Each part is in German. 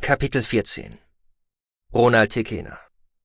Kapitel 14 Ronald Tekena.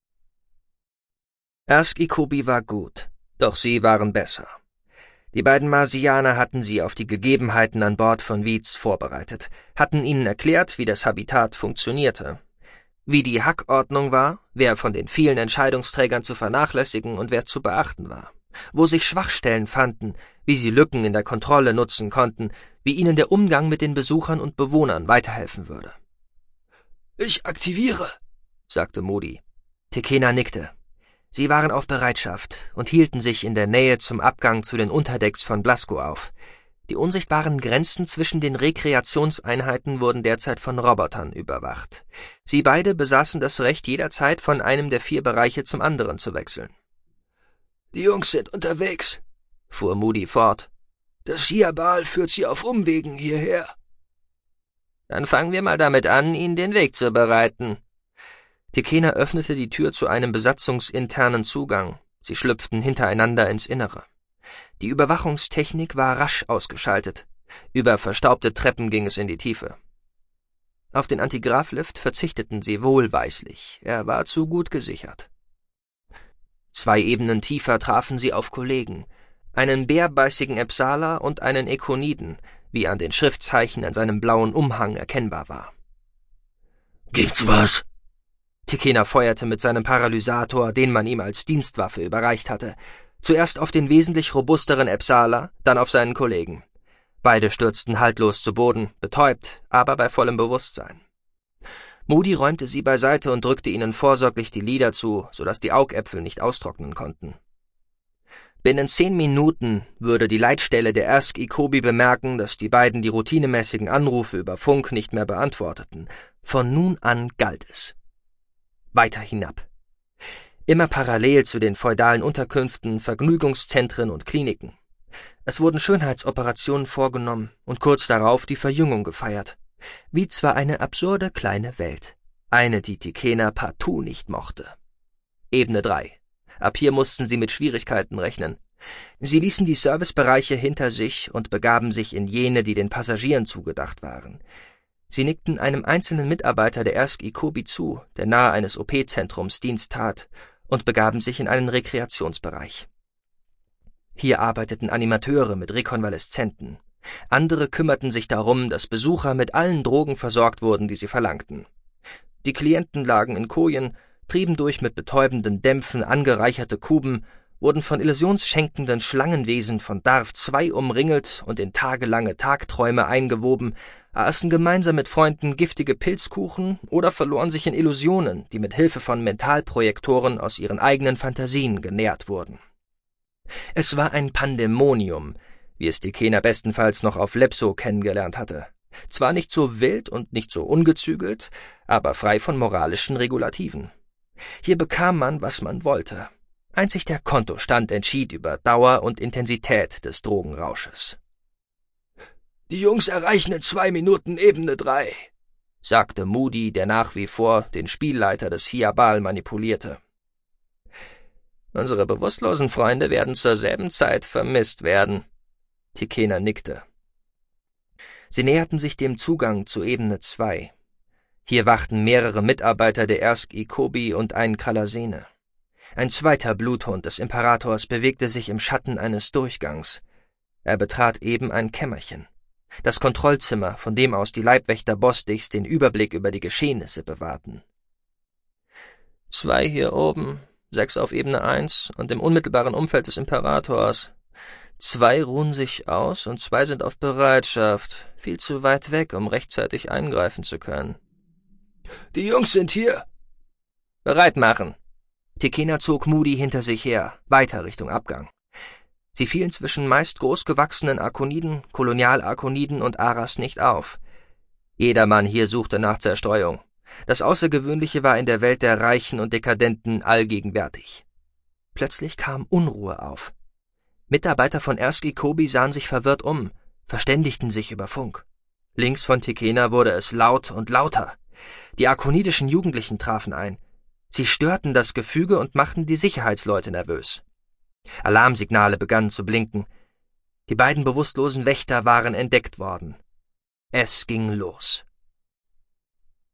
Ersk-Ikobi war gut, doch sie waren besser. Die beiden Marsianer hatten sie auf die Gegebenheiten an Bord von Weeds vorbereitet, hatten ihnen erklärt, wie das Habitat funktionierte, wie die Hackordnung war, wer von den vielen Entscheidungsträgern zu vernachlässigen und wer zu beachten war, wo sich Schwachstellen fanden, wie sie Lücken in der Kontrolle nutzen konnten, wie ihnen der Umgang mit den Besuchern und Bewohnern weiterhelfen würde. »Ich aktiviere«, sagte Moody. Tekena nickte. Sie waren auf Bereitschaft und hielten sich in der Nähe zum Abgang zu den Unterdecks von Blasko auf. Die unsichtbaren Grenzen zwischen den Rekreationseinheiten wurden derzeit von Robotern überwacht. Sie beide besaßen das Recht, jederzeit von einem der 4 Bereiche zum anderen zu wechseln. »Die Jungs sind unterwegs«, fuhr Moody fort. »Das Hiabal führt sie auf Umwegen hierher.« »Dann fangen wir mal damit an, ihnen den Weg zu bereiten.« Tekena öffnete die Tür zu einem besatzungsinternen Zugang. Sie schlüpften hintereinander ins Innere. Die Überwachungstechnik war rasch ausgeschaltet. Über verstaubte Treppen ging es in die Tiefe. Auf den Antigraflift verzichteten sie wohlweislich. Er war zu gut gesichert. 2 Ebenen tiefer trafen sie auf Kollegen, einen bärbeißigen Epsala und einen Ekoniden, wie an den Schriftzeichen an seinem blauen Umhang erkennbar war. »Gibt's was?« Tekena feuerte mit seinem Paralysator, den man ihm als Dienstwaffe überreicht hatte, zuerst auf den wesentlich robusteren Epsala, dann auf seinen Kollegen. Beide stürzten haltlos zu Boden, betäubt, aber bei vollem Bewusstsein. Moody räumte sie beiseite und drückte ihnen vorsorglich die Lider zu, sodass die Augäpfel nicht austrocknen konnten. Binnen 10 Minuten würde die Leitstelle der Ersk-Ikobi bemerken, dass die beiden die routinemäßigen Anrufe über Funk nicht mehr beantworteten. Von nun an galt es. Weiter hinab. Immer parallel zu den feudalen Unterkünften, Vergnügungszentren und Kliniken. Es wurden Schönheitsoperationen vorgenommen und kurz darauf die Verjüngung gefeiert. Wie zwar eine absurde kleine Welt. Eine, die Tekena partout nicht mochte. Ebene 3. Ab hier mussten sie mit Schwierigkeiten rechnen. Sie ließen die Servicebereiche hinter sich und begaben sich in jene, die den Passagieren zugedacht waren. Sie nickten einem einzelnen Mitarbeiter der Ersk-Ikobi zu, der nahe eines OP-Zentrums Dienst tat, und begaben sich in einen Rekreationsbereich. Hier arbeiteten Animateure mit Rekonvaleszenten. Andere kümmerten sich darum, dass Besucher mit allen Drogen versorgt wurden, die sie verlangten. Die Klienten lagen in Kojen, trieben durch mit betäubenden Dämpfen angereicherte Kuben, wurden von illusionsschenkenden Schlangenwesen von Darf II umringelt und in tagelange Tagträume eingewoben, aßen gemeinsam mit Freunden giftige Pilzkuchen oder verloren sich in Illusionen, die mit Hilfe von Mentalprojektoren aus ihren eigenen Fantasien genährt wurden. Es war ein Pandemonium, wie es Tekena bestenfalls noch auf Lepso kennengelernt hatte. Zwar nicht so wild und nicht so ungezügelt, aber frei von moralischen Regulativen. Hier bekam man, was man wollte. Einzig der Kontostand entschied über Dauer und Intensität des Drogenrausches. »Die Jungs erreichen in 2 Minuten Ebene 3«, sagte Moody, der nach wie vor den Spielleiter des Hiabal manipulierte. »Unsere bewusstlosen Freunde werden zur selben Zeit vermisst werden.« Tekena nickte. Sie näherten sich dem Zugang zu Ebene 2. Hier wachten mehrere Mitarbeiter der Ersk-Ikobi und ein Kralasene. Ein zweiter Bluthund des Imperators bewegte sich im Schatten eines Durchgangs. Er betrat eben ein Kämmerchen. Das Kontrollzimmer, von dem aus die Leibwächter Bostichs den Überblick über die Geschehnisse bewahrten. 2 hier oben, 6 auf Ebene 1 und im unmittelbaren Umfeld des Imperators. 2 ruhen sich aus und 2 sind auf Bereitschaft, viel zu weit weg, um rechtzeitig eingreifen zu können. »Die Jungs sind hier!« »Bereit machen!« Tekena zog Moody hinter sich her, weiter Richtung Abgang. Sie fielen zwischen meist großgewachsenen Akoniden, Kolonialarkoniden und Aras nicht auf. Jedermann hier suchte nach Zerstreuung. Das Außergewöhnliche war in der Welt der Reichen und Dekadenten allgegenwärtig. Plötzlich kam Unruhe auf. Mitarbeiter von Ersk-Ikobi sahen sich verwirrt um, verständigten sich über Funk. Links von Tekena wurde es laut und lauter. Die akonidischen Jugendlichen trafen ein. Sie störten das Gefüge und machten die Sicherheitsleute nervös. Alarmsignale begannen zu blinken. Die beiden bewusstlosen Wächter waren entdeckt worden. Es ging los.